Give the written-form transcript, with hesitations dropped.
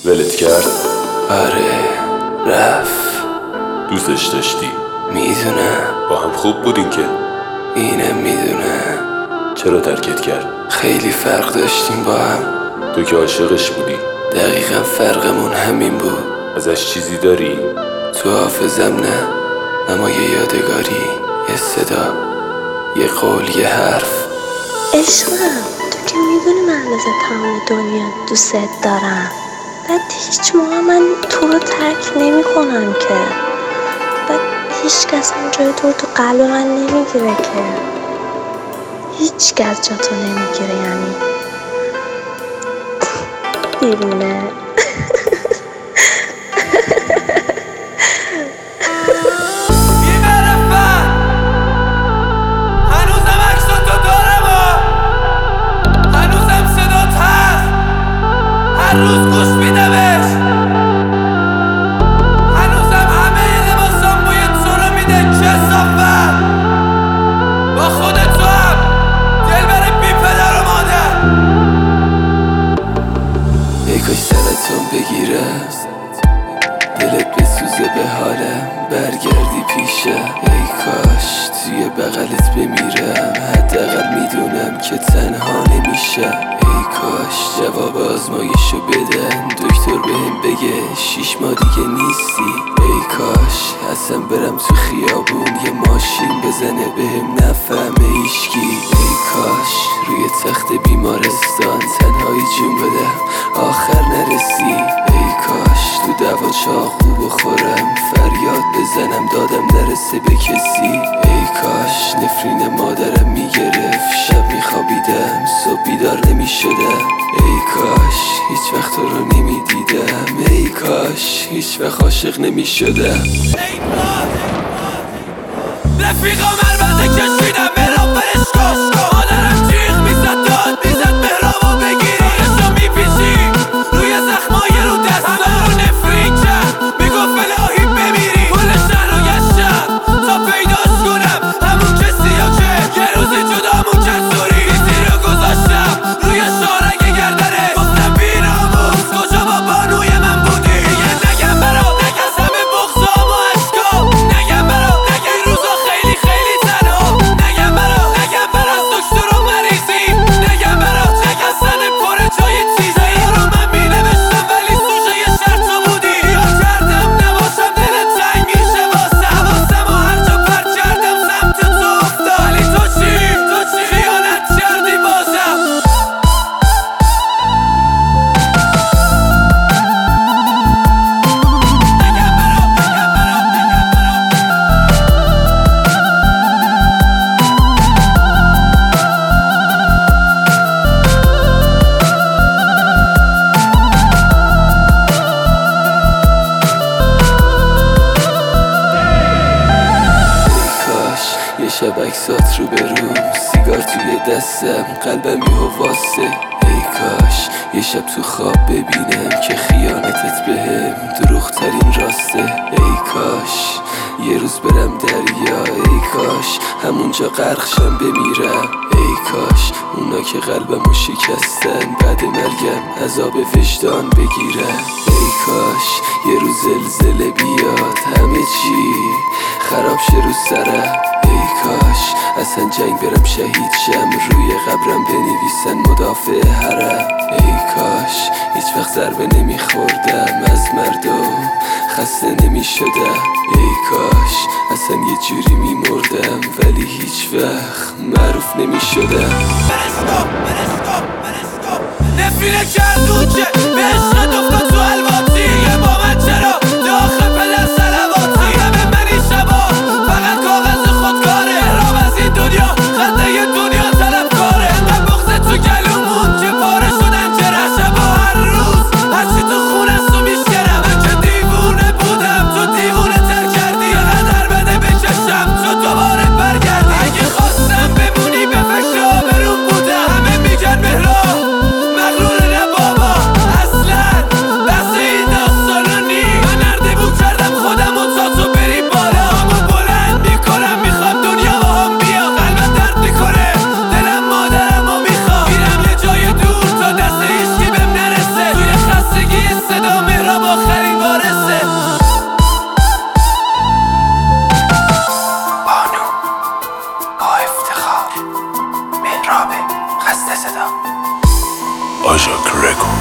ولت کرد؟ آره رفت. دوستش داشتی؟ میدونم. با هم خوب بودین که؟ اینم میدونم. چرا ترکت کرد؟ خیلی فرق داشتیم با هم. تو که عاشقش بودی. دقیقا فرقمون همین بود. ازش چیزی داری؟ تو حافظم نه، اما یه یادگاری، یه صدا، یه قول، یه حرف. عشقم تو که میدونی من از تمام دنیا دوست دارم. بعد هیچ موقع من تو رو ترک نمی کنم که. بعد هیچ کس هم جای تو قلب من نمیگیره که. هیچ کس جا تو نمیگیره یعنی دیوونه. هر روز گوش میدمش، هنوزم همه لباسام بوی تو رو میده. کثافت با خودت تو هم دلبر بی پدر و مادر. ای کاش سرطان بگیرم، دلت بسوزه به حالم، برگردی پیشم. ای کاش توی بغلت بمیرم، حداقل میدونم که تنها نمیشم. ای کاش جواب آزمایشو بدن، دکتر بهم بگه 6 ماه دیگه نیستی. ای کاش اصلا برم تو خیابون یه ماشین بزنه بهم نفهمه هیچکی. ای کاش روی تخت بیمارستان تنهایی جون بدم آخر نرسی. ای کاش تو دوا چاقو بخورم، فریاد بزنم دادم نرسه به کسی. ای کاش نفرین مادرم میگرفت، شب میخوابیدم صبح بیدار نمیشدم. ای کاش هیچ وقت تو رو نمیدیدم. ای کاش هیچ وقت عاشق نمیشدم. رفیقا مرمزه کشیدم برام برش کن. مادرم جیغ میزد داد میزد مهرامو بگیری، خودشو میپیچی روی زخمای رو دستا رو نفرین کرد. میگفت الهی بمیری کل شهر رو گشتم تا پیداش کنم، همون کسی ها که یه روزی جدامون کرد. سوری بیزی رو گذاشتم روی شارک گردنه، گفتم بیناموز کجا با بانوی من بودی. دیگه نگم برا نگم همه بغضام و عشقام، نگم برا نگم این روزا خیلی خیلی تنها، نگم برا نگم برا دکتر و مریضی، نگم برا نگم سن پر جای چیزی رو من مینوشتم ولی سوژه یه شرطو بودی. یاد کردم نباشم دلت تنگ میشه واسم، حواسم و هر جا پرت کردم سمت تو افتاد. ولی تو چی خیانت کردی بازم. یه شب عکسات رو بروم، سیگار توی دستم، قلبم یهو واسه. ای کاش یه شب تو خواب ببینم که خیانتت بهم دروغ ترین راسته. ای کاش یه روز برم دریا، ای کاش همونجا غرقشم بمیرم. ای کاش اونا که قلبمو شکستن بعد مرگم عذاب وجدان بگیرم. ای کاش یه روز زلزله بیاد همه چی خراب شه رو سرم. ای کاش اصلا جنگ برم شهید شم، روی قبرم بنویسن مدافع حرم. ای کاش هیچ وقت ضربه نمیخوردم از مردم، خسته نمیشدم. ای کاش اصلا یه جوری میمردم ولی هیچ وقت معروف نمیشدم. نفرینه کردون که به عشقت افتاد تو الواتی، یه با من چرا داخل پدر سلواتی. همه من این شبا فقط کاغذ خودکاره، رام از این دنیا خنده یه دنیا طلب کاره. انقدر بغض تو گلومون که پاره شدن جره، شبا هر روز هرچی تو خونه سو میشکرم. من که دیوونه بودم تو دیوونه تر کردی، قدر بده بکشم تو دوباره برگردی. اگه خواستم بمونی به فکر آبروم بودم، همه میگن مهران مغرور نه بابا، اصلا بس Shock Records.